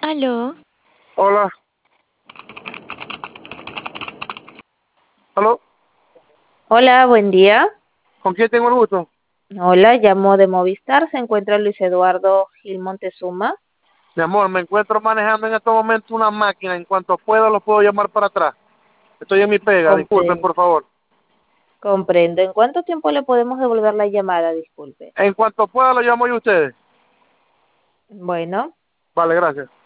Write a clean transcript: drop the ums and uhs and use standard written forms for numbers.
Aló, Hola, aló, hola, buen día. ¿con quién tengo el gusto? Hola, llamo de Movistar. Se encuentra Luis Eduardo Gil Montezuma. Mi amor, me encuentro manejando en este momento una máquina. En cuanto pueda, lo puedo llamar para atrás. Estoy en mi pega, disculpen, Comprendo. por favor. Comprendo. ¿En cuánto tiempo le podemos devolver la llamada? Disculpe. En cuanto pueda, lo llamo yo a ustedes. Bueno, Vale, gracias.